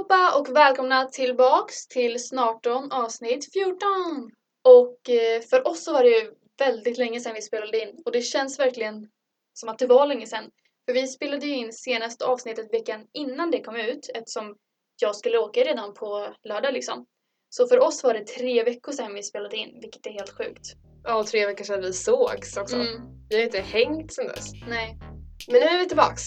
allihopa och välkomna tillbaks till Snarton avsnitt 14. Och för oss så var det ju väldigt länge sedan vi spelade in. Och det känns verkligen som att det var länge sedan. För vi spelade ju in senaste avsnittet veckan innan det kom ut. Eftersom jag skulle åka redan på lördag liksom. Så för oss var det 3 veckor sedan vi spelade in, vilket är helt sjukt. Ja, 3 veckor sedan vi sågs också. Vi har inte hängt sedan dess. Nej. Men nu är vi tillbaks.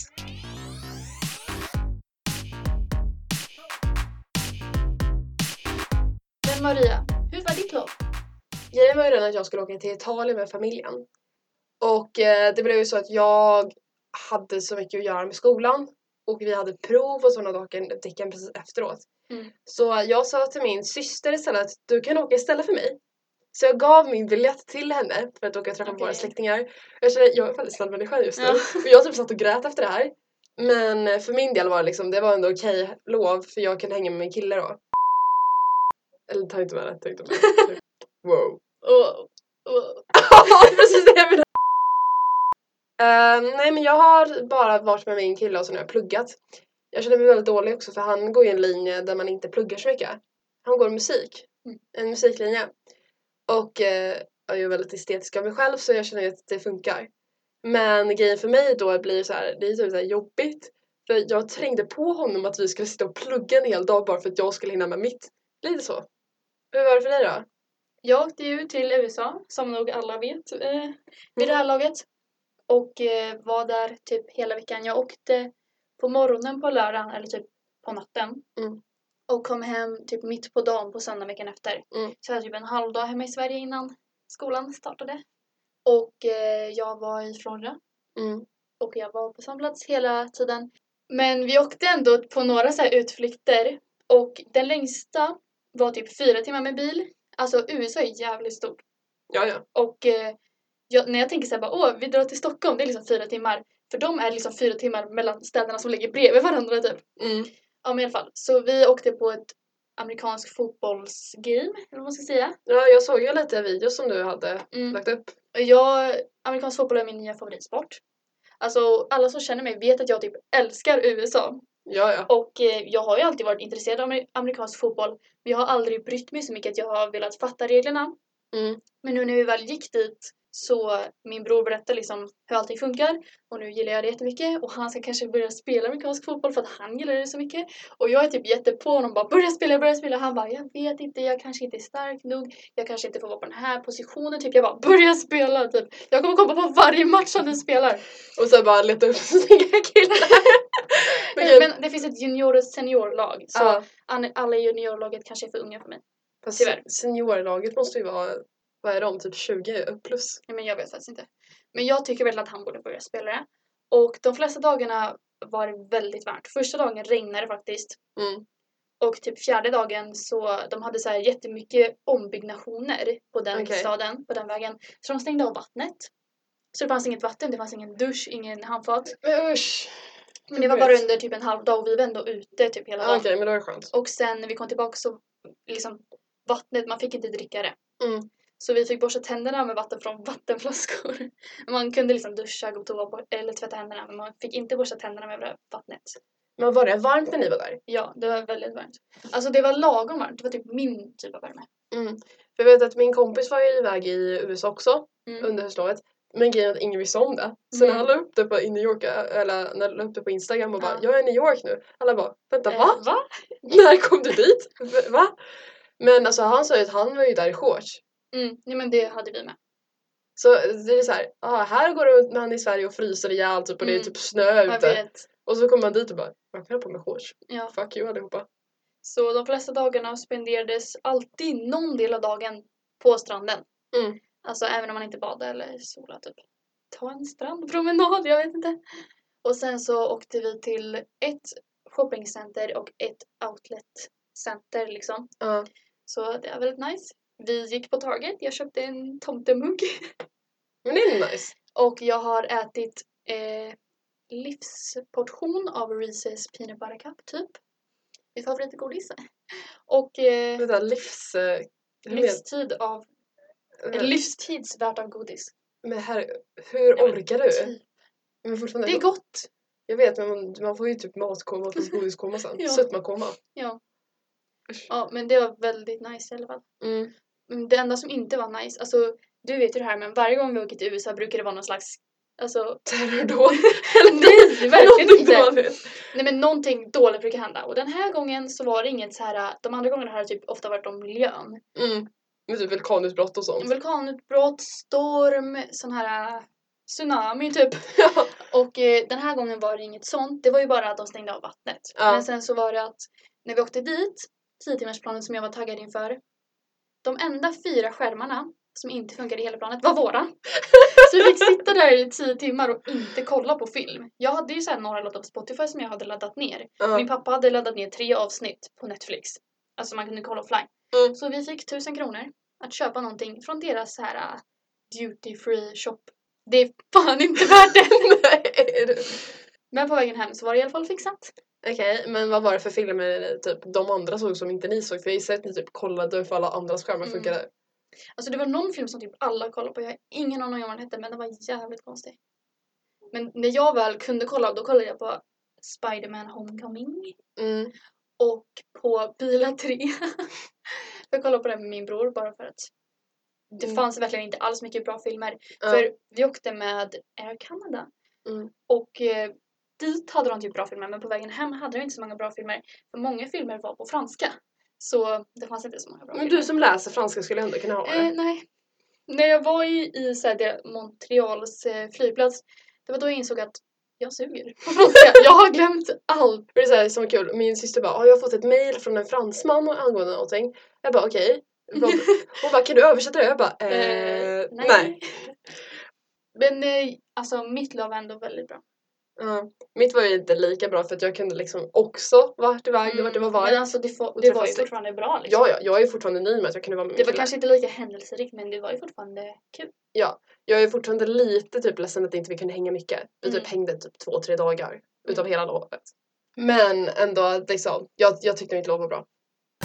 Men Maria, hur var ditt lov? Grejen var ju redan att jag skulle åka till Italien med familjen. Och det blev ju så att jag hade så mycket att göra med skolan. Och vi hade prov och sådana dagar precis efteråt. Så jag sa till min syster istället att du kan åka istället för mig. Så jag gav min biljett till henne för att åka och träffa våra släktingar. Jag är väldigt snäll människa just nu. Och jag typ satt och grät efter det här. Men för min del var det liksom, det var ändå okej lov för jag kunde hänga med min kille då. Eller ta inte med det. Wow. Precis det jag menar. Nej men jag har bara varit med min kille och så nu har jag pluggat. Jag känner mig väldigt dålig också för han går i en linje där man inte pluggar så mycket. Han går musik. En musiklinje. Och jag är väldigt estetisk av mig själv så jag känner att det funkar. Men grejen för mig då blir så här, det är typ så här jobbigt. För jag trängde på honom att vi skulle sitta och plugga en hel dag bara för att jag skulle hinna med mitt. Lite så. Hur var det för dig då? Jag åkte ju till USA, som nog alla vet vid det här laget. Och var där typ hela veckan. Jag åkte på morgonen på lördagen, eller typ på natten. Och kom hem typ mitt på dagen på söndag veckan efter. Så jag hade typ en halv dag hemma i Sverige innan skolan startade. Och jag var i Florida. Och jag var på samma plats hela tiden. Men vi åkte ändå på några så här utflykter. Och den längsta var typ 4 timmar med bil. Alltså USA är jävligt stort. Ja. Och när jag tänker så här bara, vi drar till Stockholm, det är liksom 4 timmar. För de är liksom 4 timmar mellan städerna som ligger bredvid varandra typ. Ja men i alla fall. Så vi åkte på ett amerikansk fotbollsgame, eller vad man ska säga. Ja, jag såg ju lite videos som du hade lagt upp. Amerikansk fotboll är min nya favoritsport. Alltså alla som känner mig vet att jag typ älskar USA. Ja. Och jag har ju alltid varit intresserad av amerikansk fotboll. Men jag har aldrig brytt mig så mycket att jag har velat fatta reglerna. Men nu när vi väl gick dit så min bror berättade liksom hur allting funkar. Och nu gillar jag det jättemycket. Och han ska kanske börja spela amerikansk fotboll för att han gillar det så mycket. Och jag är typ jättepå honom bara börja spela. Han bara jag vet inte, jag kanske inte är stark nog. Jag kanske inte får vara på den här positionen. Typ jag bara börja spela typ. Jag kommer komma på varje match som du spelar. Och så bara leta upp snygga killar. Men det finns ett junior- och seniorlag. Så alla i juniorlaget kanske är för unga för mig. Fast seniorlaget måste ju vara, vad är de, typ 20 upp plus? Nej, men jag vet faktiskt inte. Men jag tycker väl att han borde börja spela det. Och de flesta dagarna var det väldigt varmt. Första dagen regnade det faktiskt. Och typ 4:e dagen så de hade så här jättemycket ombyggnationer på den staden, på den vägen. Så de stängde av vattnet. Så det fanns inget vatten, det fanns ingen dusch, ingen handfat. Usch. Men det var bara under typ en halv dag och vi var ändå ute typ hela dagen. Okej, men det var skönt. Och sen när vi kom tillbaka så liksom vattnet, man fick inte dricka det. Så vi fick borsta tänderna med vatten från vattenflaskor. Man kunde liksom duscha, gå toa eller tvätta händerna. Men man fick inte borsta tänderna med vattnet. Men var det varmt när ni var där? Ja, det var väldigt varmt. Alltså det var lagom varmt. Det var typ min typ av värme. För jag vet att min kompis var ju iväg i USA också under höstlovet. Men grejen att ingen visste om det. Så när han la upp det på i New York, eller när han la upp det på Instagram och bara jag är i New York nu. Alla bara, vänta va? När kom du dit? Va? Men alltså han sa ju att han var ju där i shorts. Nej men det hade vi med. Så det är så här, här går det med han i Sverige och fryser ihjäl typ och det är typ snö ute. Jag vet. Och så kommer man dit och bara, jag kan ha på mig shorts. Ja. Fuck you allihopa. Så de flesta dagarna spenderades alltid någon del av dagen på stranden. Alltså även om man inte badade eller sola typ. Ta en strandpromenad, jag vet inte. Och sen så åkte vi till ett shoppingcenter och ett outletcenter liksom. Så det var väldigt nice. Vi gick på Target, jag köpte en tomtemugg. Men det är nice. Och jag har ätit livsportion av Reese's Peanut Butter Cup typ. Mitt favoritgodis. Och livstid av livstidsvärt av godis. Men hur orkar du? Typ. Men det är gott. Jag vet, men man får ju typ matkoma och godiskoma sen. Ja. Sötmakoma. Ja. Usch. Ja, men det var väldigt nice i alla fall. Mm. Det enda som inte var nice, alltså du vet ju det här, men varje gång vi åker till USA brukar det vara någon slags, alltså Terrordåd. nej, verkligen inte. Dåligt. Nej, men någonting dåligt brukar hända. Och den här gången så var det inget så här, de andra gångerna har det typ ofta varit om miljön. Med typ vulkanutbrott och sånt. Vulkanutbrott, storm, sån här tsunami typ. Ja. Och den här gången var det inget sånt. Det var ju bara att de stängde av vattnet. Ja. Men sen så var det att när vi åkte dit, 10-timmarsplanen som jag var taggad inför, de enda 4 skärmarna som inte funkade i hela planet var våra. Så vi fick sitta där i 10 timmar och inte kolla på film. Jag hade ju så här några låtar på Spotify som jag hade laddat ner. Min pappa hade laddat ner 3 avsnitt på Netflix. Alltså man kunde kolla offline. Så vi fick 1000 kronor att köpa någonting från deras så här duty free shop. Det är fan inte värt det. Nej. Men på vägen hem så var det i alla fall fixat. Okej, men vad var det för filmer typ de andra såg som inte ni såg? För jag har ju sett att ni typ kollade för alla andras skärmar funkade. Alltså det var någon film som typ alla kollade på. Jag har ingen aning om vad den hette, men den var jävligt konstig. Men när jag väl kunde kolla, då kollade jag på Spider-Man Homecoming. Och på Bila 3. Jag kollade på den med min bror bara för att det fanns verkligen inte alls mycket bra filmer. För vi åkte med Air Canada. Och dit hade de typ bra filmer, men på vägen hem hade de inte så många bra filmer. För många filmer var på franska. Så det fanns inte så många bra filmer. Men du som läser franska skulle ändå kunna ha det. Nej. När jag var i så här, Montreals flygplats, det var då jag insåg att jag suger på franska. Jag har glömt allt. Det är så här, som kul. Min syster bara, jag har fått ett mejl från en fransman angående någonting. Jag bara, okej. Hon bara, kan du översätta det? Jag bara, nej. Men alltså mitt lov var ändå väldigt bra. Mitt var ju inte lika bra för att jag kunde liksom också vart iväg vart det var varmt. Men alltså det var ju fortfarande bra liksom. Ja, jag är fortfarande nöjd med att jag kunde vara med. Det var kanske inte lika händelserikt, men det var ju fortfarande kul. Ja, jag är fortfarande lite typ ledsen att inte vi kunde hänga mycket. Vi typ hängde typ 2-3 dagar utav hela lovet. Men ändå liksom, jag tyckte mitt lov var bra.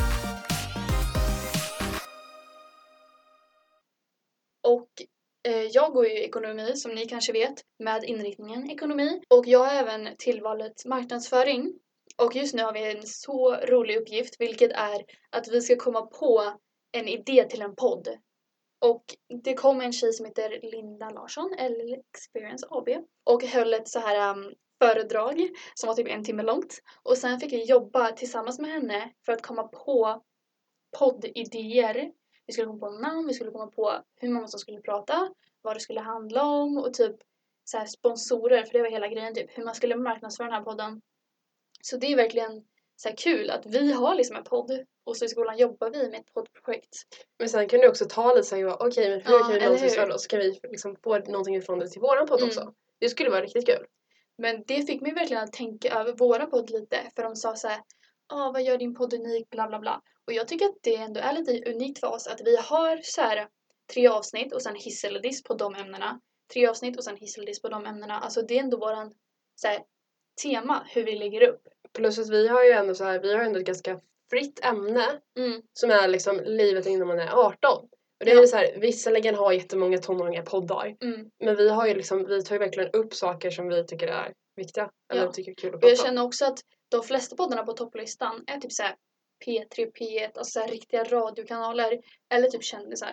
Och jag går ju ekonomi, som ni kanske vet, med inriktningen ekonomi. Och jag har även tillvalet marknadsföring. Och just nu har vi en så rolig uppgift, vilket är att vi ska komma på en idé till en podd. Och det kom en tjej som heter Linda Larsson, eller Experience AB, och höll ett så här föredrag som var typ 1 timme långt. Och sen fick vi jobba tillsammans med henne för att komma på poddidéer. Vi skulle komma på namn, vi skulle komma på hur många som skulle prata, vad det skulle handla om och typ så här sponsorer, för det var hela grejen, typ hur man skulle marknadsföra den här podden. Så det är verkligen så här kul att vi har liksom en podd och så i skolan jobbar vi med ett poddprojekt. Men sen kan du också ta lite så här, okej, men hur kan vi marknadsföra oss? Så kan vi liksom få någonting ifrån det till våran podd också. Det skulle vara riktigt kul. Men det fick mig verkligen att tänka över våran podd lite, för de sa så här, vad gör din podd unik, bla bla bla. Och jag tycker att det ändå är lite unikt för oss att vi har så här 3 avsnitt och sen hiss eller diss på de ämnena. 3 avsnitt och sen hiss eller diss på de ämnena. Alltså det är ändå våran så här tema, hur vi lägger upp. Plus att vi har ju ändå så här, vi har ändå ett ganska fritt ämne som är liksom livet innan man är 18. Och det är så här, visserligen har jättemånga tonåringar poddar. Men vi har ju liksom, vi tar ju verkligen upp saker som vi tycker är viktiga. Eller tycker är kul att prata om. Och jag känner också att de flesta poddarna på topplistan är typ så här P3, P1, alltså så här riktiga radiokanaler. Eller typ kändisar.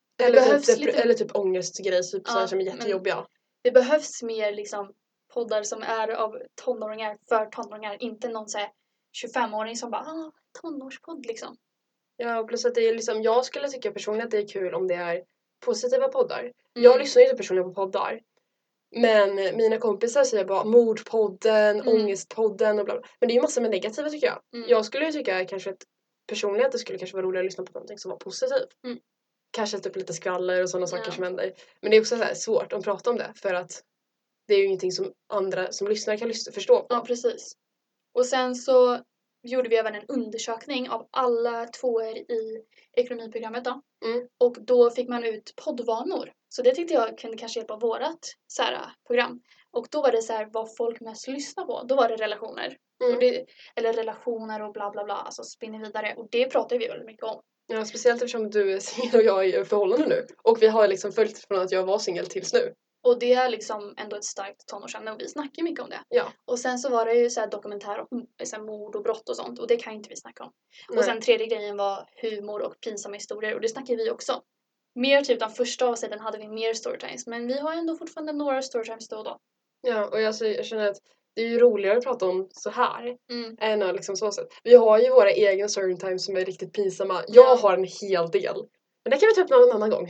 Eller typ ångestgrej typ så här, som är jättejobbiga. Det behövs mer liksom poddar som är av tonåringar för tonåringar. Inte någon så här 25-åring som bara tonårspodd liksom. Ja, och plus att det är liksom, jag skulle tycka personligen att det är kul om det är positiva poddar. Jag lyssnar ju inte personligen på poddar. Men mina kompisar säger bara mordpodden, ångestpodden och bla bla. Men det är ju massor med negativa tycker jag. Jag skulle ju tycka kanske att personligen att det skulle kanske vara roligare att lyssna på någonting som var positivt. Kanske typ lite skvaller och sådana saker som händer. Men det är också så här svårt att prata om det. För att det är ju ingenting som andra som lyssnar kan förstå på. Ja, precis. Och sen så gjorde vi även en undersökning av alla 2:or i ekonomiprogrammet då. Och då fick man ut poddvanor. Så det tyckte jag kunde kanske hjälpa vårat så här, program. Och då var det så här vad folk mest lyssnar på. Då var det relationer. Och eller relationer och bla bla bla. Alltså spinner vidare. Och det pratar vi väldigt mycket om. Ja, speciellt eftersom du är singel och jag är i förhållande nu. Och vi har liksom följt från att jag var singel tills nu. Och det är liksom ändå ett starkt tonårsämne och vi snackar mycket om det. Ja. Och sen så var det ju så här dokumentär om så här mord och brott och sånt och det kan inte vi snacka om. Nej. Och sen tredje grejen var humor och pinsamma historier och det snackar vi också. Mer typ de första avsnitten hade vi mer storytimes men vi har ändå fortfarande några storytimes då och då. Ja, och jag känner att det är ju roligare att prata om så här än att liksom så sätt. Vi har ju våra egna storytimes som är riktigt pinsamma. Jag har en hel del. Men det kan vi ta upp någon annan gång.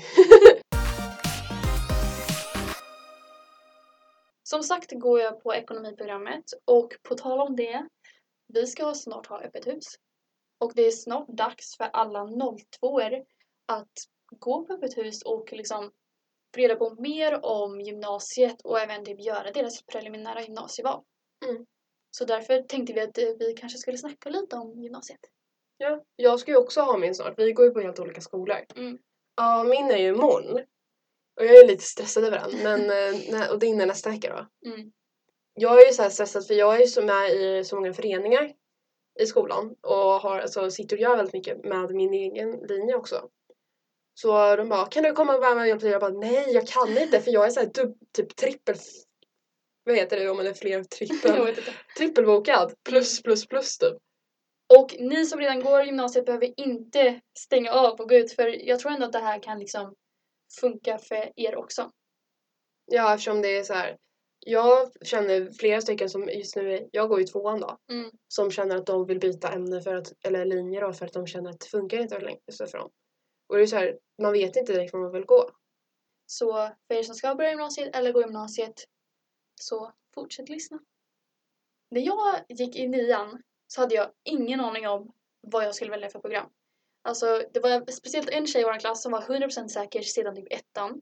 Som sagt går jag på ekonomiprogrammet och på tal om det, vi ska snart ha öppet hus. Och det är snart dags för alla 02-er att gå på öppet hus och liksom få reda på mer om gymnasiet och även typ göra deras preliminära gymnasieval. Så därför tänkte vi att vi kanske skulle snacka lite om gymnasiet. Ja, jag ska ju också ha min snart. Vi går ju på helt olika skolor. Ja, min är ju imorgon. Och jag är lite stressad över den. Men, och din är nästa vecka då. Jag är ju så här stressad för jag är ju så med i så många föreningar i skolan. Och alltså, sitter och gör väldigt mycket med min egen linje också. Så de bara, kan du komma och vara med och hjälpa till? Jag bara, nej jag kan inte för jag är så här typ trippel... Vad heter det om man är fler trippelbokad. Plus typ. Och ni som redan går gymnasiet behöver inte stänga av och gå ut för jag tror ändå att det här kan liksom funka för er också. Ja, eftersom det är så här. Jag känner flera stycken som just nu, jag går i 2:an då. Som känner att de vill byta ämne eller linjer då för att de känner att det funkar inte längre för dem. Och det är så här, man vet inte direkt vad man vill gå. Så för er som ska börja gymnasiet eller gå gymnasiet så fortsätt lyssna. När jag gick i 9:an så hade jag ingen aning om vad jag skulle välja för program. Alltså det var speciellt en tjej i vår klass som var 100% säker sedan typ 1:an.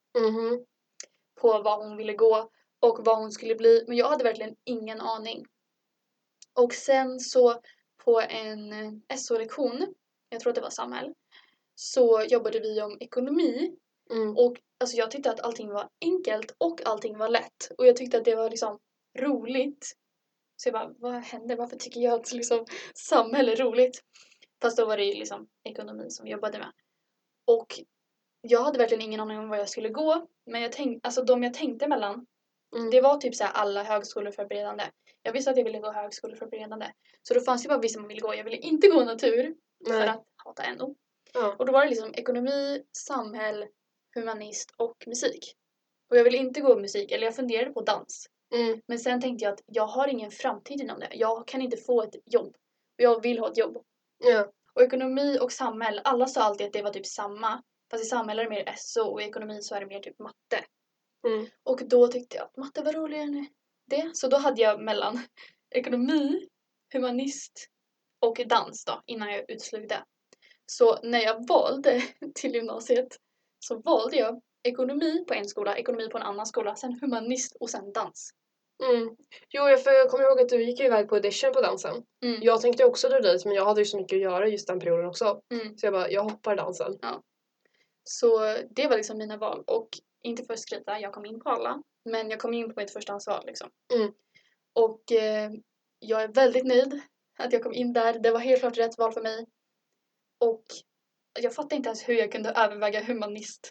På vad hon ville gå och vad hon skulle bli. Men jag hade verkligen ingen aning. Och sen så på en SO-lektion, jag tror att det var samhäll, så jobbade vi om ekonomi. Och alltså jag tyckte att allting var enkelt och allting var lätt. Och jag tyckte att det var liksom roligt. Så jag bara, vad händer? Varför tycker jag att liksom samhälle är roligt? Fast då var det ju liksom ekonomi som vi jobbade med. Och jag hade verkligen ingen aning om vad jag skulle gå. Men de jag tänkte mellan, det var typ så här alla högskoleförberedande. Jag visste att jag ville gå högskoleförberedande. Så då fanns det bara vissa man ville gå. Jag ville inte gå natur för att hata NO. Och då var det liksom ekonomi, samhäll, humanist och musik. Och jag ville inte gå musik, eller jag funderade på dans. Men sen tänkte jag att jag har ingen framtid inom det. Jag kan inte få ett jobb. Och jag vill ha ett jobb. Och ekonomi och samhäll, alla sa alltid att det var typ samma. Fast i samhäll är det mer SO och i ekonomi så är det mer typ matte. Och då tyckte jag att matte var roligare än det. Så då hade jag mellan ekonomi, humanist och dans då, innan jag utslog det. Så när jag valde till gymnasiet så valde jag ekonomi på en skola, ekonomi på en annan skola, sen humanist och sen dans. Jo, för jag kommer ihåg att du gick iväg på audition på dansen. Jag tänkte också dra dit men jag hade ju så mycket att göra just den perioden också. Så jag hoppar dansen. Ja. Så det var liksom mina val och inte för att skryta, jag kom in på alla. Men jag kom in på mitt förstahandsval liksom. Och jag är väldigt nöjd att jag kom in där. Det var helt klart rätt val för mig. Och jag fattar inte ens hur jag kunde överväga humanist.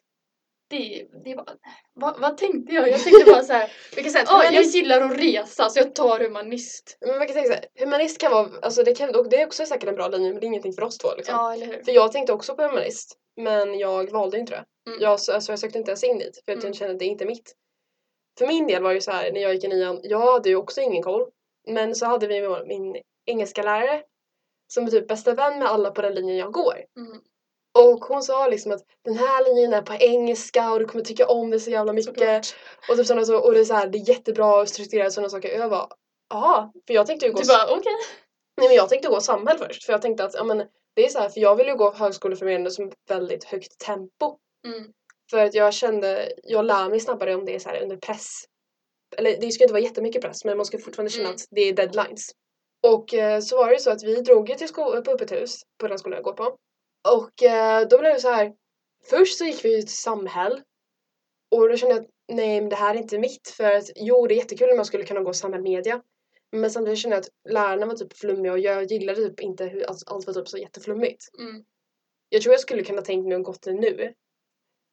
Det var... Vad tänkte jag? Jag tänkte bara så här. Jag gillar att resa så jag tar humanist. Men man kan tänka så här, humanist kan vara, alltså det är också säkert en bra linje men det är ingenting för oss två liksom. Ja, eller hur? För jag tänkte också på humanist men jag valde inte det. Jag sökte inte ens in dit för att jag kände att det är inte mitt. För min del var det så här när jag gick i 9:an, jag hade ju också ingen koll. Men så hade vi min engelska lärare som är typ bästa vän med alla på den linjen jag går. Och hon sa liksom att den här linjen är på engelska och du kommer tycka om det så jävla mycket. Och typ sådana och det är så här, det är jättebra och strukturerat sådana saker. Och jag bara, aha, för jag tänkte ju gå... Du bara, okej. Nej men jag tänkte gå samhäll först. För jag tänkte att, ja men det är så här, för jag vill ju gå högskoleförberedande som väldigt högt tempo. För att jag kände, jag lär mig snabbare om det är så här under press. Eller det ska inte vara jättemycket press men man ska fortfarande känna att det är deadlines. Och så var det så att vi drog ju till på öppet hus på den skolan jag går på. Och då blev det så här. Först så gick vi till samhäll. Och då kände jag att nej men det här är inte mitt. För att jo det är jättekul om man skulle kunna gå samhällsmedia. Men samtidigt kände jag att lärarna var typ flummiga. Och jag gillade typ inte hur allt var typ så jätteflummigt. Jag tror jag skulle kunna tänkt mig att gå det nu.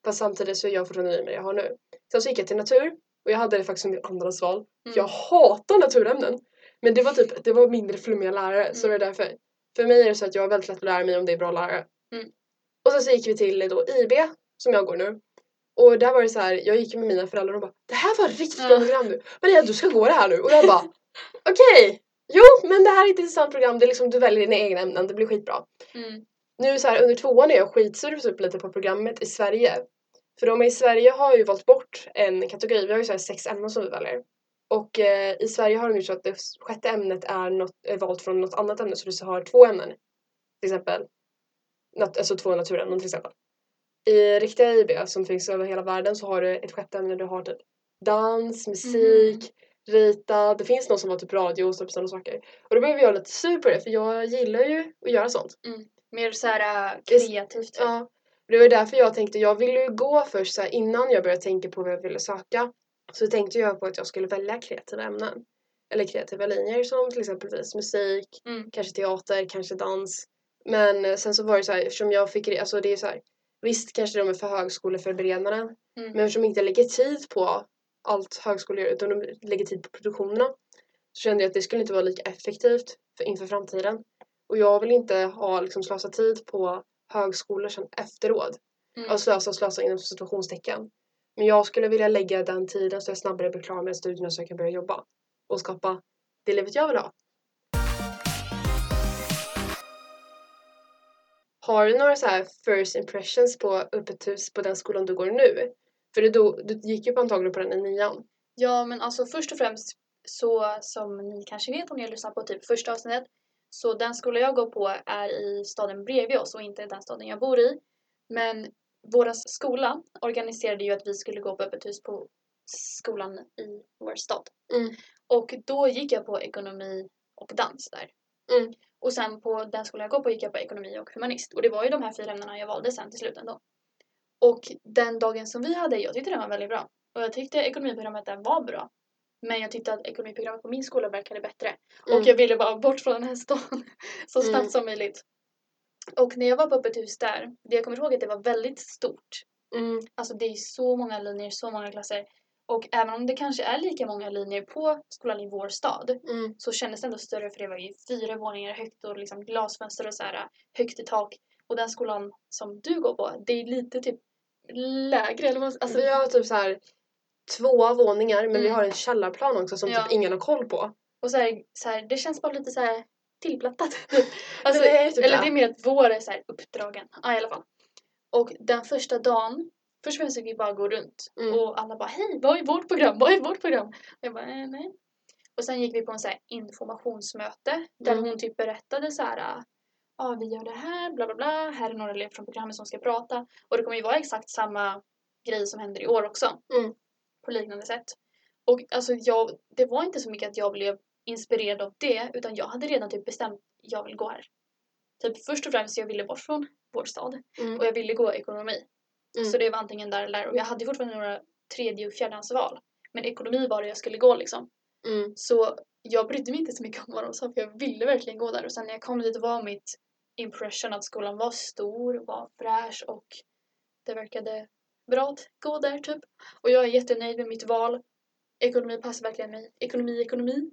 Fast samtidigt så är jag fortfarande nöjd med det jag har nu. Sen så gick jag till natur. Och jag hade det faktiskt som min andrahandsval. Jag hatar naturämnen. Men det var mindre flummiga lärare. Så det är därför. För mig är det så att jag är väldigt lätt att lära mig om det är bra lärare. Och sen så gick vi till då IB. Som jag går nu. Och där var det så här, jag gick med mina föräldrar och bara, det här var ett riktigt bra program nu. Maria, du ska gå det här nu. Och jag bara, okej. Jo, men det här är ett intressant program. Det är liksom, du väljer dina egna ämnen. Det blir skitbra. Nu så här, under 2:an är jag skitsur upp lite på programmet i Sverige. För de i Sverige har ju valt bort en kategori. Vi har ju så här 6 ämnen som vi väljer. Och i Sverige har de gjort så att det 6:e ämnet är valt från något annat ämne. Så du har 2 ämnen. Till exempel. Alltså 2 naturämnen till exempel. I riktiga IB som finns över hela världen så har du ett 6:e ämne. Du har typ dans, musik, rita. Det finns någon som har typ radio och sådana saker. Och då blev jag lite sur på det. För jag gillar ju att göra sånt. Mer såhär kreativt. Ja. Det var därför jag tänkte, jag ville ju gå först så här, innan jag började tänka på vad jag ville söka. Så tänkte jag på att jag skulle välja kreativa ämnen. Eller kreativa linjer som till exempelvis musik, kanske teater, kanske dans. Men sen så var det så här, eftersom jag fick, alltså det är så här, visst kanske de är för högskoleförberedande. Men eftersom jag inte lägger tid på allt högskolor utan de lägger tid på produktionerna. Så kände jag att det skulle inte vara lika effektivt inför framtiden. Och jag vill inte ha liksom slösa tid på högskolor sen efteråt. Alltså slösa inom situationstecken. Men jag skulle vilja lägga den tiden så jag snabbare blir klar med studierna så jag kan börja jobba. Och skapa det livet jag vill ha. Har du några så här first impressions på öppet hus på den skolan du går nu? För du gick ju antagligen på den i 9:an. Ja, men alltså först och främst så som ni kanske vet om ni har lyssnat på typ första avsnittet. Så den skola jag går på är i staden bredvid oss och inte den staden jag bor i. Men våra skola organiserade ju att vi skulle gå på öppet hus på skolan i vår stad. Och då gick jag på ekonomi och dans där. Och sen på den skolan jag går på gick jag på ekonomi och humanist. Och det var ju de här 4 ämnena jag valde sen till slut ändå. Och den dagen som vi hade, jag tyckte den var väldigt bra. Och jag tyckte ekonomiprogrammet där var bra. Men jag tyckte att ekonomiprogrammet på min skola verkade bättre. Och jag ville bara bort från den här stan så snabbt som möjligt. Och när jag var på öppet hus där, det jag kommer ihåg att det var väldigt stort. Alltså det är så många linjer, så många klasser. Och även om det kanske är lika många linjer på skolan i vår stad så kändes det ändå större för det var ju 4 våningar högt och liksom glasfönster och så här högt i tak. Och den skolan som du går på, det är lite typ lägre. Eller alltså, vi har typ så här 2 våningar men vi har en källarplan också som typ ingen har koll på. Och så här, det känns bara lite så här tillplattat. Alltså, det är typ eller det är mer att vår är så här uppdragen. Ja, i alla fall. Och den första dagen, först och främst fick vi bara gå runt. Och alla bara, hej, vad är vårt program? Vad är vårt program? Och jag bara, nej. Och sen gick vi på en så här informationsmöte. Där hon typ berättade så här, vi gör det här, bla bla bla. Här är några elever från programmet som ska prata. Och det kommer ju vara exakt samma grej som händer i år också. På liknande sätt. Och alltså det var inte så mycket att jag blev inspirerad av det. Utan jag hade redan typ bestämt, jag vill gå här. Typ först och främst jag ville bort från vår stad. Och jag ville gå ekonomi. Så det var antingen där eller där. Och jag hade fortfarande några 3:e och 4:andsval. Men ekonomi var det jag skulle gå liksom. Så jag brydde mig inte så mycket om vad de sa. För jag ville verkligen gå där. Och sen när jag kom dit var mitt impression att skolan var stor. Var fräsch. Och det verkade bra att gå där typ. Och jag är jättenöjd med mitt val. Ekonomi passar verkligen mig. Ekonomi.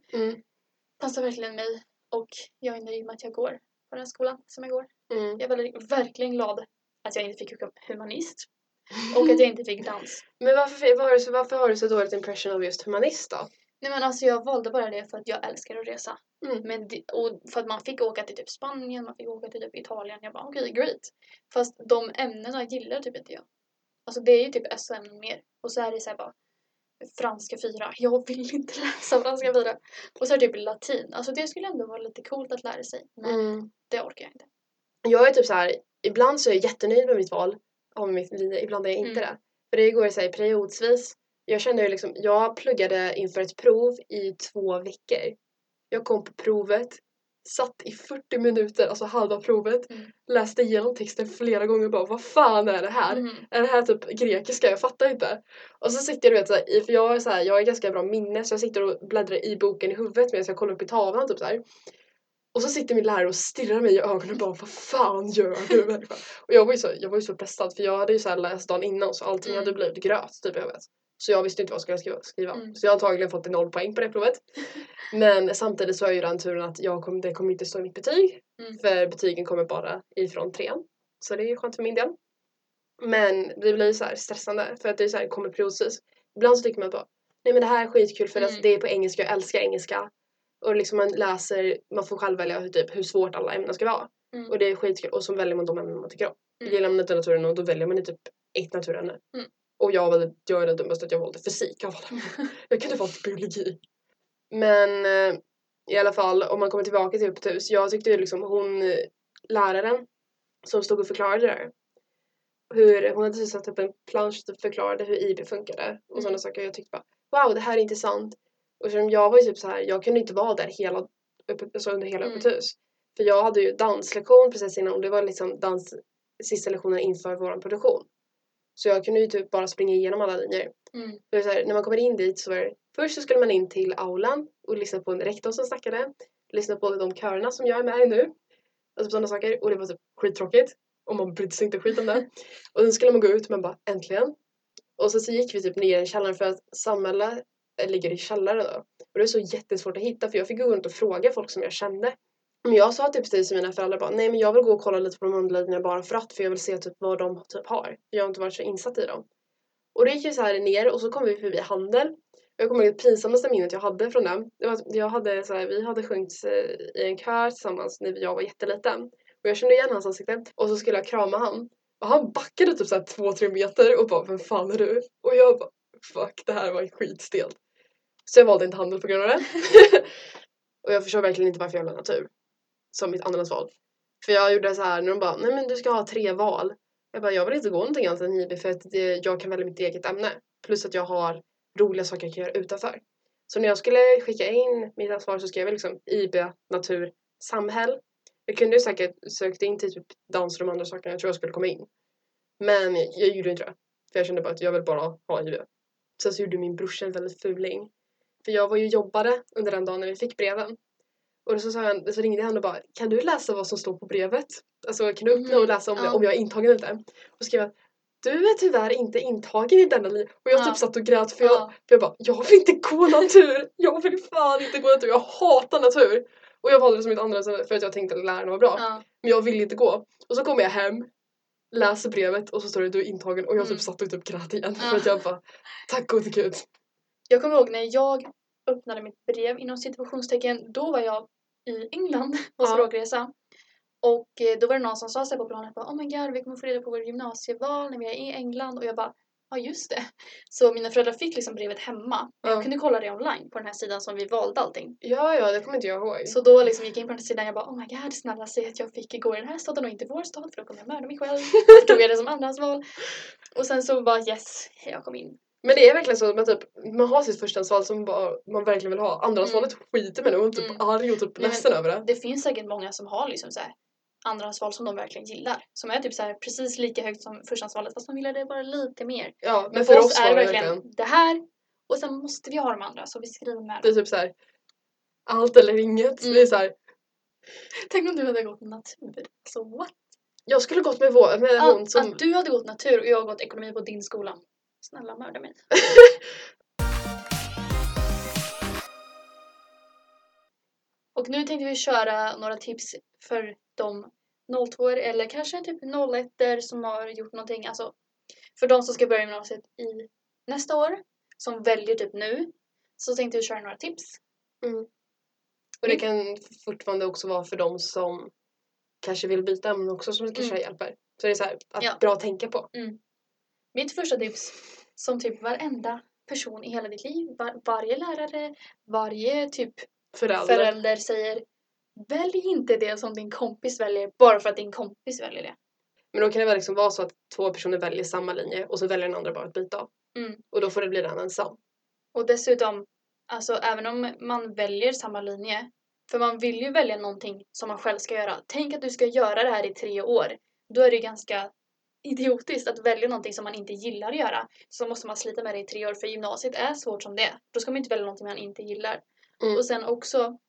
Passar verkligen mig. Och jag är nöjd med att jag går på den skolan som jag går. Jag är verkligen glad att jag inte fick humanist. Och att jag inte fick dans. Men varför har du så dåligt impression av just humanist då? Nej men alltså jag valde bara det för att jag älskar att resa. Men och för att man fick åka till typ Spanien, man fick åka till typ Italien. Jag bara okej, great. Fast de ämnena gillar typ inte jag. Alltså det är ju typ SO-ämnen mer. Och så är det så här bara franska 4. Jag vill inte läsa franska 4. Och så är det typ latin. Alltså det skulle ändå vara lite coolt att lära sig. Men det orkar jag inte. Jag är typ så här, ibland så är jag jättenöjd med mitt val av mitt linje, ibland är jag inte det. För det går så här periodsvis. Jag kände ju liksom, jag pluggade inför ett prov i 2 veckor. Jag kom på provet, satt i 40 minuter, alltså halva provet, läste igenom texten flera gånger och bara, vad fan är det här? Är det här typ grekiska? Jag fattar inte. Och så sitter jag, du vet, för jag är ganska bra minne, så jag sitter och bläddrar i boken i huvudet medan jag kollar upp i tavlan typ så här. Och så sitter min lärare och stirrar mig i ögonen och bara, vad fan gör du människa? Och jag var ju så pressad för jag hade ju så här läst dagen innan så allting hade blivit gröt typ jag vet. Så jag visste inte vad jag skulle skriva. Så jag har antagligen fått 0 poäng på det provet. Men samtidigt så har jag ju den turen att det kommer inte stå i mitt betyg. För betygen kommer bara ifrån 3:an. Så det är ju skönt för min del. Men det blir så här stressande för att det är så här, kommer periodvis. Ibland så tycker man bara, nej men det här är skitkul för att det är på engelska, jag älskar engelska. Och liksom man får själv välja hur svårt alla ämnen ska vara. Och det är skitkul och så väljer man de ämnen man tycker om. Gillar man inte naturen och då väljer man typ ett naturämne. Och jag är det dummaste att jag valde fysik av alla. Jag kunde valt biologi. Men i alla fall om man kommer tillbaka till Upptus. Jag tyckte liksom läraren som stod och förklarade det där. Hon hade satt upp en plansch och förklarade hur IB funkade. Och sådana saker. Jag tyckte bara, wow det här är intressant. Och jag var ju typ så här, jag kunde inte vara där under hela öppet hus. För jag hade ju danslektion precis innan och det var liksom sista lektionen inför vår produktion. Så jag kunde ju typ bara springa igenom alla linjer. För så här, när man kommer in dit så var det, först så skulle man in till aulan och lyssna på en rektor som snackade. Lyssna på de körerna som jag är med i nu. Och typ sådana saker. Och det var typ skittråkigt. Och man brydde sig inte skit om det. Och sen skulle man gå ut och man bara, äntligen. Och så gick vi typ ner i källaren för att samhället ligger i källaren då. Och det är så jättesvårt att hitta för jag fick gå runt och fråga folk som jag kände. Men jag sa typ till mina föräldrar bara, nej men jag vill gå och kolla lite på de underläggningarna bara för jag vill se typ vad de typ har. Jag har inte varit så insatt i dem. Och det gick ju så här ner och så kom vi förbi handel. Och jag kommer ihåg det pinsammaste minnet jag hade från den. Det var att vi hade sjungit i en kör tillsammans när jag var jätteliten. Och jag kände igen hans ansikte. Och så skulle jag krama han. Och han backade typ så här 2-3 meter och bara, vem fan är du? Och jag bara, fuck, det här var skitstelt. Så jag valde inte handel på grund av det. Och jag förstår verkligen inte varför jag valde natur. Som mitt andrahandsval. För jag gjorde så här när de bara, nej men du ska ha 3 val. Jag bara, jag vill inte gå någonting annat än IB för att jag kan välja mitt eget ämne. Plus att jag har roliga saker jag kan göra utanför. Så när jag skulle skicka in mitt svar så skrev jag liksom IB, natur, samhäll. Jag kunde ju säkert sökt in till typ dans och de andra sakerna. Jag tror jag skulle komma in. Men jag gjorde inte det. För jag kände bara att jag vill bara ha IB. Sen så gjorde min brorsa en väldigt fuling. För jag var ju jobbade under den dagen när vi fick breven. Och så ringde han och bara, kan du läsa vad som står på brevet? Alltså kan du öppna och läsa om jag är intagen eller inte? Och skrev att du är tyvärr inte intagen i denna liv. Och jag typ satt och grät för jag bara, jag vill inte gå natur. Jag vill fan inte gå natur. Jag hatar natur. Och jag valde det som mitt andra för att jag tänkte att lärarna var bra. Men jag ville inte gå. Och så kommer jag hem, läser brevet och så står det du är intagen. Och jag typ satt och typ grät igen. För att jag bara, tack gode gud. Jag kommer ihåg när jag öppnade mitt brev inom situationstecken. Då var jag i England på språkresa. Och då var det någon som sa sig på planen oh my god, vi kommer få reda på vår gymnasieval när vi är i England. Och jag bara, ja just det. Så mina föräldrar fick liksom brevet hemma. Men jag kunde kolla det online på den här sidan som vi valde allting. Ja, det kommer inte jag ihåg. Så då liksom gick jag in på den här sidan och jag bara, oh my god, snälla säg att jag fick gå i den här staden och inte vår stad. För då kommer jag mörda mig själv. Så tog jag det som andrahandsval. Och sen så bara yes, jag kom in. Men det är verkligen så att man har sitt förstahandsval som man verkligen vill ha. Andrahandsvalet skiter med nu och typ arg och typ ledsen över det. Det finns säkert många som har liksom så här andrahandsval som de verkligen gillar. Som är typ så här precis lika högt som förstahandsvalet fast de gillar det bara lite mer. Ja, men för oss är det verkligen det här och sen måste vi ha de andra så vi skriver med. Det är typ så här allt eller inget. Det är så här. Tänk om du hade gått natur. Så what? Jag skulle gått med hon som... Att du hade gått natur och jag har gått ekonomi på din skola. Snälla mörda mig. Och nu tänkte vi köra några tips för de 02 eller kanske typ 01 som har gjort någonting. Alltså för de som ska börja gymnasiet i nästa år. Som väljer typ nu. Så tänkte vi köra några tips. Och det kan fortfarande också vara för de som kanske vill byta ämnen också som kanske hjälper. Så det är så här, bra att tänka på. Mitt första tips som typ varenda person i hela ditt liv, varje lärare, varje typ förälder säger, välj inte det som din kompis väljer bara för att din kompis väljer det. Men då kan det väl liksom vara så att 2 personer väljer samma linje och så väljer den andra bara att byta. Och då får det bli den ensam. Och dessutom, alltså även om man väljer samma linje, för man vill ju välja någonting som man själv ska göra. Tänk att du ska göra det här i 3 år. Då är det ganska idiotiskt att välja någonting som man inte gillar att göra. Så måste man slita med det i 3 år för gymnasiet är svårt som det är. Då ska man inte välja någonting man inte gillar. Och sen också,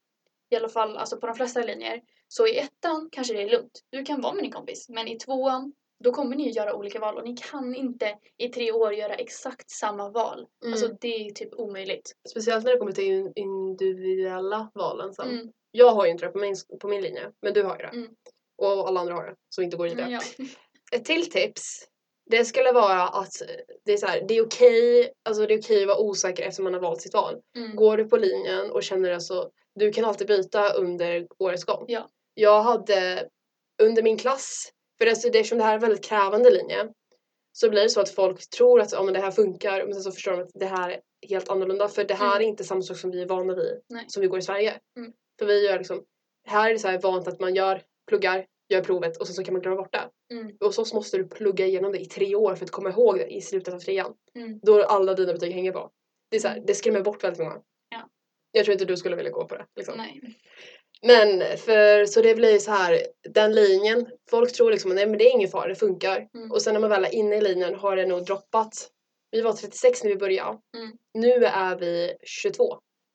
i alla fall alltså på de flesta linjer. Så i ettan kanske det är lugnt. Du kan vara med din kompis. Men i tvåan, då kommer ni ju göra olika val. Och ni kan inte i 3 år göra exakt samma val. Alltså det är typ omöjligt. Speciellt när det kommer till individuella valen sen. Mm. Jag har ju inte det på min linje, men du har ju det. Mm. Och alla andra har det, så inte går i det. Ja. Ett till tips, det skulle vara att det är så här, det är okej att vara osäker efter man har valt sitt val. Mm. Går du på linjen och känner det så, du kan alltid byta under årets gång. Ja. Jag hade under min klass, för eftersom det här är en väldigt krävande linje, så blir det så att folk tror att men det här funkar, men sen så förstår de att det här är helt annorlunda, för det här är inte samma sak som vi är vana vid, som vi går i Sverige. För vi gör liksom, här är det så här vant att man pluggar, gör provet och så kan man glömma bort det. Och så måste du plugga igenom det i 3 år för att komma ihåg det i slutet av 3:an. Då alla dina betyg hänger på. Det är så här, det skrämmer bort väldigt många. Ja. Jag tror inte du skulle vilja gå på det. Liksom. Nej. Men så det blir så här, den linjen, folk tror liksom nej men det är ingen fara, det funkar. Och sen när man väl är inne i linjen har det nog droppat. Vi var 36 när vi började. Nu är vi 22.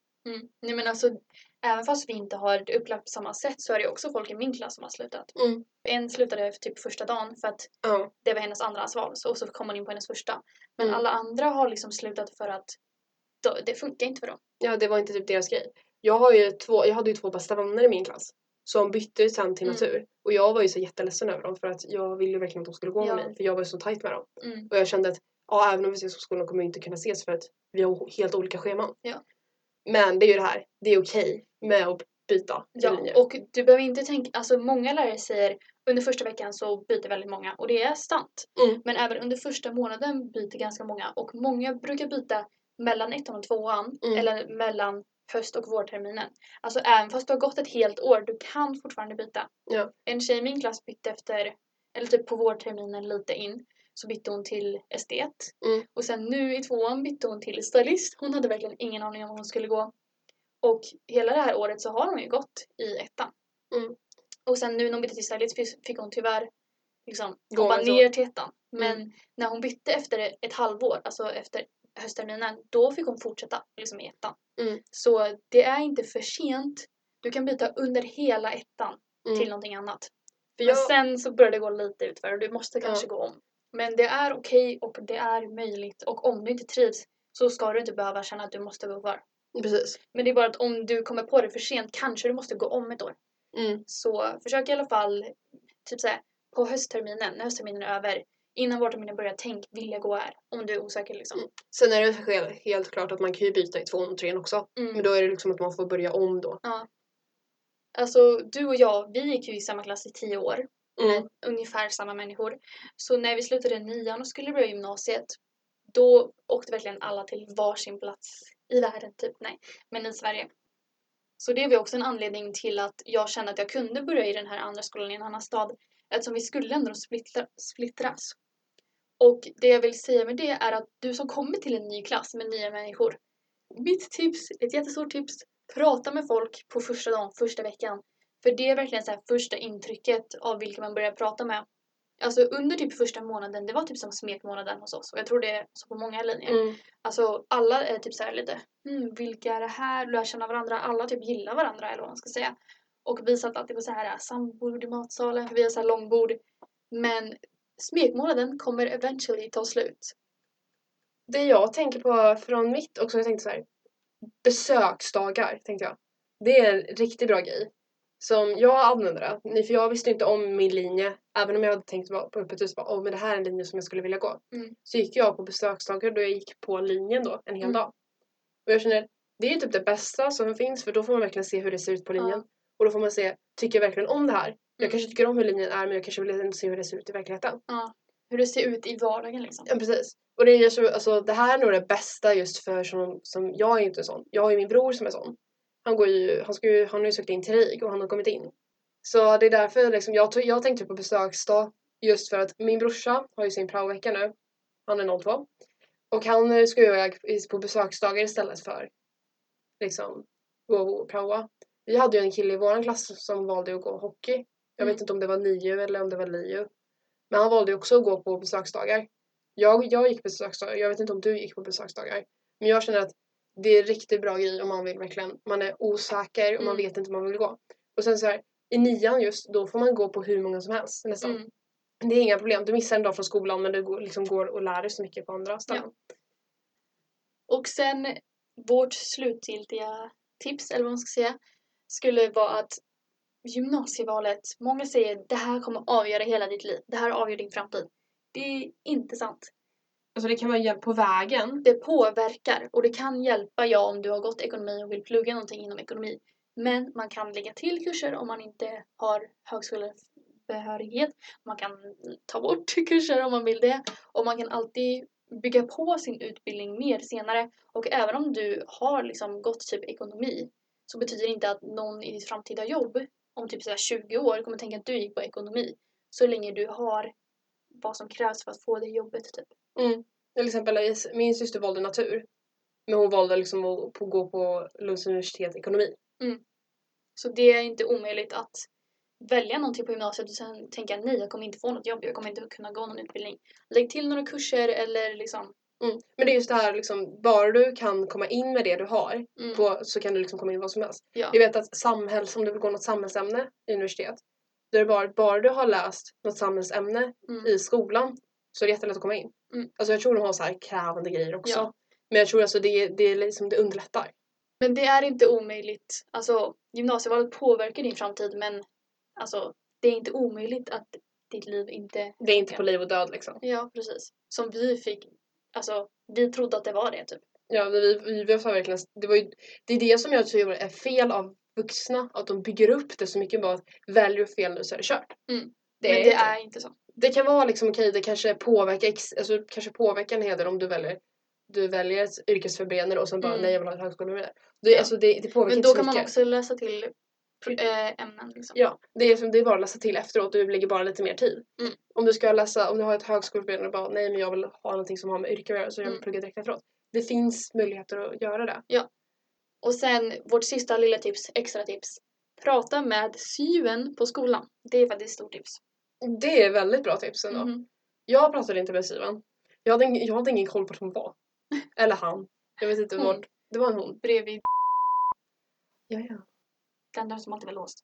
Nej men alltså, även fast vi inte har det upplagt på samma sätt så är det också folk i min klass som har slutat. En slutade för typ första dagen för att det var hennes andrahandsval. Och så kom man in på hennes första. Men alla andra har liksom slutat för att det funkar inte för dem. Ja, det var inte typ deras grej. Jag hade ju 2 bästa vänner i min klass som bytte sen till natur. Och jag var ju så jätteledsen över dem för att jag ville verkligen att de skulle gå med mig. För jag var ju så tajt med dem. Och jag kände att även om vi ses på skolan kommer vi inte kunna ses för att vi har helt olika scheman. Ja. Men det är ju det här, det är okej med att byta linje. Och du behöver inte tänka, alltså många lärare säger under första veckan så byter väldigt många och det är sant. Men även under första månaden byter ganska många och många brukar byta mellan 1:an och 2:an eller mellan höst- och vårterminen. Alltså även fast du har gått ett helt år, du kan fortfarande byta. Ja. En tjej i min klass bytte eller typ på vårterminen lite in, så bytte hon till estet. Och sen nu i 2:an bytte hon till stylist. Hon hade verkligen ingen aning om vad hon skulle gå. Och hela det här året så har hon ju gått i 1:an. Och sen nu när hon bytte till stylist fick hon tyvärr liksom hoppa ner till 1:an. Men när hon bytte efter ett halvår, alltså efter höstterminen, då fick hon fortsätta liksom i 1:an. Så det är inte för sent. Du kan byta under hela 1:an till någonting annat. Men sen så börjar det gå lite utför och du måste kanske gå om. Men det är okej och det är möjligt. Och om du inte trivs så ska du inte behöva känna att du måste gå kvar. Precis. Men det är bara att om du kommer på det för sent kanske du måste gå om ett år. Så försök i alla fall typ såhär, på höstterminen, när höstterminen är över, innan vårterminen börjar, tänk, vill jag gå här? Om du är osäker liksom. Sen är det helt klart att man kan ju byta i 2:an och 3:an också. Men då är det liksom att man får börja om då. Ja. Alltså du och jag, vi gick ju i samma klass i 10 år. Med ungefär samma människor. Så när vi slutade 9:an och skulle börja gymnasiet, då åkte verkligen alla till varsin plats i världen typ. Nej, men i Sverige. Så det var också en anledning till att jag kände att jag kunde börja i den här andra skolan i en annan stad. Eftersom vi skulle ändå splittras. Och det jag vill säga med det är att du som kommer till en ny klass med nya människor. Mitt tips, ett jättestort tips, prata med folk på första dagen, första veckan. För det är verkligen så här första intrycket av vilka man börjar prata med. Alltså under typ första månaden, det var typ som smekmånaden hos oss. Och jag tror det är så på många linjer. Alltså alla är typ så här lite, vilka är det här? Lär känna varandra, alla typ gillar varandra eller vad man ska säga. Och vi satt alltid på så här sambord i matsalen, för vi har så här långbord. Men smekmånaden kommer eventually ta slut. Det jag tänker på från mitt också, jag tänkte så här, besöksdagar tänkte jag. Det är en riktigt bra grej. Som jag använder det. För jag visste inte om min linje. Även om jag hade tänkt på öppet hus. Men det här är en linje som jag skulle vilja gå. Så gick jag på besöksdagar då jag gick på linjen då. En hel dag. Och jag känner. Det är typ det bästa som finns. För då får man verkligen se hur det ser ut på linjen. Och då får man se. Tycker jag verkligen om det här? Jag kanske tycker om hur linjen är. Men jag kanske vill se hur det ser ut i verkligheten. Ja. Hur det ser ut i vardagen liksom. Ja, precis. Och det är så, alltså, det här är nog det bästa just för som jag är inte sån. Jag har ju min bror som är sån. Han har ju sökt in till RIG och han har kommit in. Så det är därför liksom, jag tänkte på besöksdag just för att min brorsa har ju sin praovecka nu. Han är 02. Och han ska ju iväg på besöksdagar istället för liksom gå och praoa. Vi hade ju en kille i våran klass som valde att gå hockey. Jag vet inte om det var NIU eller om det var LIU. Men han valde också att gå på besöksdagar. Jag gick på besöksdagar. Jag vet inte om du gick på besöksdagar. Men jag känner att det är en riktigt bra grej om man vill verkligen, man är osäker och man vet inte om man vill gå. Och sen så här, i 9:an just, då får man gå på hur många som helst nästan. Det är inga problem, du missar en dag från skolan men du går och lär dig så mycket på andra ställen. Ja. Och sen vårt slutgiltiga tips, eller vad man ska säga, skulle vara att gymnasievalet, många säger det här kommer avgöra hela ditt liv, det här avgör din framtid. Det är inte sant. Alltså det kan vara hjälp på vägen. Det påverkar och det kan hjälpa om du har gått ekonomi och vill plugga någonting inom ekonomi. Men man kan lägga till kurser om man inte har högskolebehörighet. Man kan ta bort kurser om man vill det. Och man kan alltid bygga på sin utbildning mer senare. Och även om du har liksom gått typ ekonomi så betyder det inte att någon i ditt framtida jobb om typ så här 20 år kommer tänka att du gick på ekonomi. Så länge du har vad som krävs för att få det jobbet typ. Till exempel min syster valde natur. Men hon valde liksom att gå på Lunds universitet ekonomi. Så det är inte omöjligt att välja någonting på gymnasiet och sen tänka nej, jag kommer inte få något jobb, jag kommer inte kunna gå någon utbildning. Lägg till några kurser eller liksom. Men det är just det här liksom, bara du kan komma in med det du har så kan du liksom komma in vad som helst. Ja. Jag vet att om du vill gå något samhällsämne i universitet, då är det bara du har läst något samhällsämne i skolan så är det jättelätt att komma in. Alltså jag tror de har så här krävande grejer också. Ja. Men jag tror alltså det liksom, det underlättar. Men det är inte omöjligt. Alltså gymnasievalet påverkar din framtid men alltså det är inte omöjligt att ditt liv inte. Det är inte på liv och död liksom. Ja, precis. Som vi fick, alltså vi trodde att det var det typ. Ja, vi var verkligen, det är det som jag tror är fel av vuxna, att de bygger upp det så mycket bara att väljer fel nu så är det kört. Men det är inte så. Det kan vara liksom okej, det kanske påverkar en hel del om du väljer ett yrkesförberedande och sen bara nej jag vill ha ett högskoleberedande. Alltså det påverkar men inte då så kan mycket. man också läsa till ämnen liksom. Ja, det är bara att läsa till efteråt, du lägger bara lite mer tid. Om du har ett högskoleberedande och bara nej men jag vill ha någonting som har med yrke att göra så jag vill plugga direkt efteråt. Det finns möjligheter att göra det. Ja. Och sen vårt sista lilla tips, extra tips. Prata med syven på skolan. Det är faktiskt ett stort tips. Det är väldigt bra tips ändå. Jag pratade inte med syven. Jag hade ingen koll på att hon var. Eller han. Jag vet inte vart. Det var en hon. Bredvid. Ja. Den där som alltid var låst.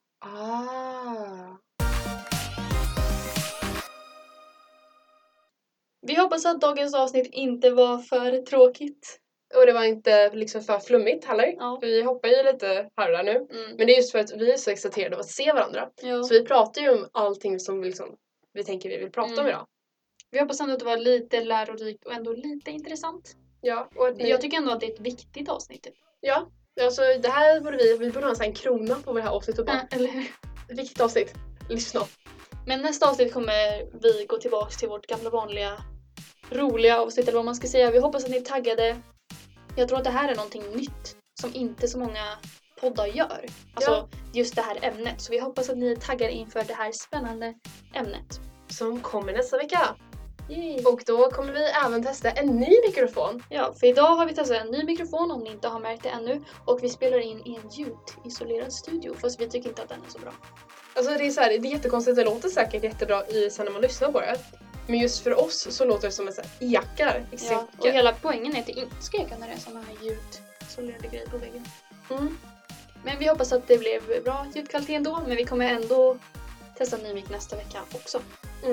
Vi hoppas att dagens avsnitt inte var för tråkigt. Och det var inte liksom för flummigt heller. Ja. För vi hoppar ju lite här och där nu. Men det är just för att vi är så exalterade av att se varandra. Ja. Så vi pratar ju om allting som vi tänker vi vill prata om idag. Vi hoppas ändå att det var lite lärorikt och ändå lite intressant. Ja, och jag tycker ändå att det är ett viktigt avsnitt. Ja, alltså det här borde vi borde ha en krona på det här avsnittet. Eller hur? Ett viktigt avsnitt. Lyssna. Men nästa avsnitt kommer vi gå tillbaka till vårt gamla vanliga roliga avsnitt eller vad man ska säga. Vi hoppas att ni är taggade. Jag tror att det här är någonting nytt som inte så många poddar gör. Alltså just det här ämnet. Så vi hoppas att ni är taggade inför det här spännande ämnet. Som kommer nästa vecka. Yay. Och då kommer vi även testa en ny mikrofon. Ja, för idag har vi testat en ny mikrofon om ni inte har märkt det ännu. Och vi spelar in i en ljudisolerad studio. Fast vi tycker inte att den är så bra. Alltså det är så här, det är jättekonstigt. Det låter säkert jättebra sen när man lyssnar på det. Men just för oss så låter det som en sån här ekar. Ja, och hela poängen är att det inte ska eka när det är såna här ljudisolerade grejer på väggen. Men vi hoppas att det blev bra ljudkvalitet ändå. Men vi kommer ändå testa en ny mic nästa vecka också.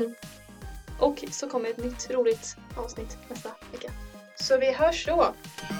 Och så kommer ett nytt roligt avsnitt nästa vecka. Så vi hörs då.